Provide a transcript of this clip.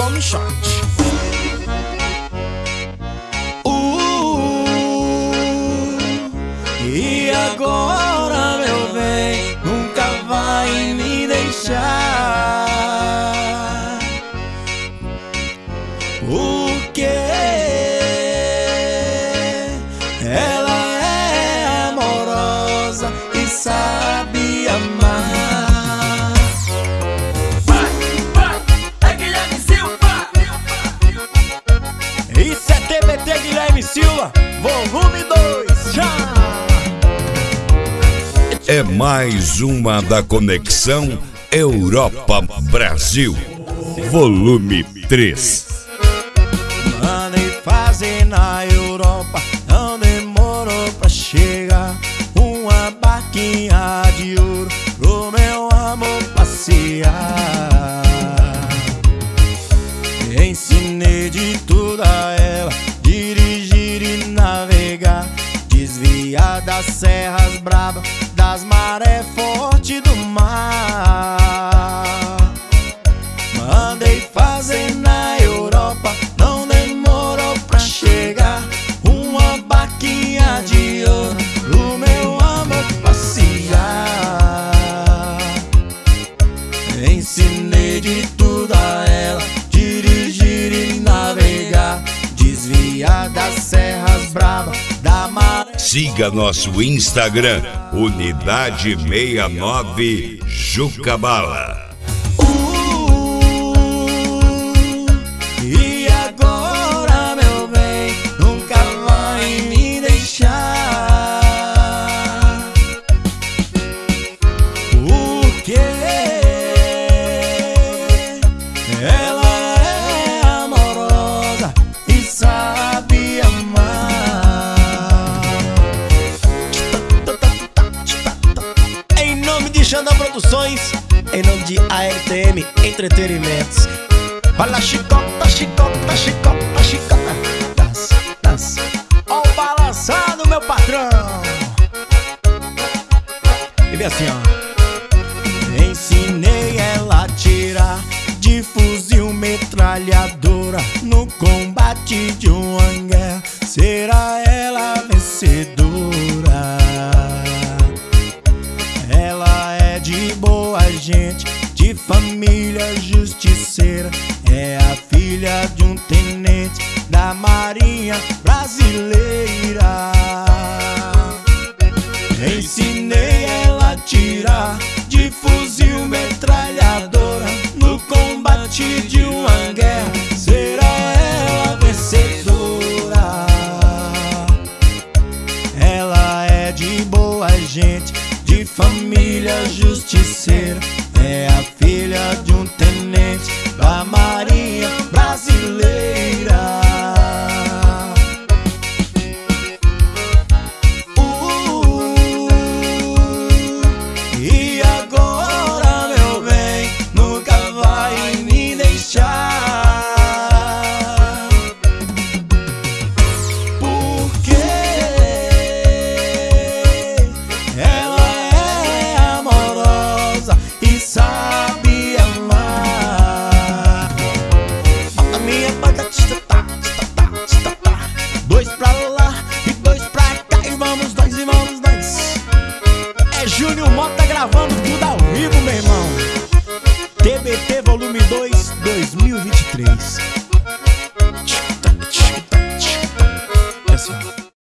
tome shot. E agora, meu bem, nunca vai me deixar. Porque ela é amorosa e sabe amar. É Guilherme Silva. Isso é TBT Guilherme Silva, volume 2, já! É mais uma da Conexão Europa-Brasil, volume 3. Mandei fazer na Europa, não demorou pra chegar uma barquinha de ouro pro meu amor passear. Ensinei de tudo a ela, dirigir e navegar, desviar das serras bravas, das marés fortes do mar. Mandei fazer na Europa, não demorou pra chegar uma barquinha de ouro pro meu amor passear. Ensinei de tudo a ela, dirigir e navegar, desviar das serras bravas, da maré. Siga nosso Instagram, Unidade 69 Jucabala. E agora, meu bem, nunca vai me deixar. Porque ela é amorosa e sabe amar. Em nome de Xandão Produções, em nome de ARTM Entretenimentos. Olha a chicota, chicota, chicota, chicota. Dança, dança. Ó o balançado, meu patrão. E vem assim, ó. Ensinei ela a tirar de fuzil metralhadora no combate de uma guerra. Será ela a vencedora? Ela é de boa gente, de família justiceira, é a filha de um tenente da Marinha Brasileira. Ensinei ela a tirar de fuzil metralhadora no combate de uma guerra. Será ela a vencedora? Ela é de boa gente, de família justiceira, é a filha de um tenente da Marinha Brasileira. E agora, meu bem, nunca vai me deixar. Porque ela é amorosa e sabe amar. A minha banda tá. Dois pra lá e dois pra cá, e vamos nós, e vamos nós. É Júnior Mota gravando tudo ao vivo, meu irmão. TBT volume 2, 2023.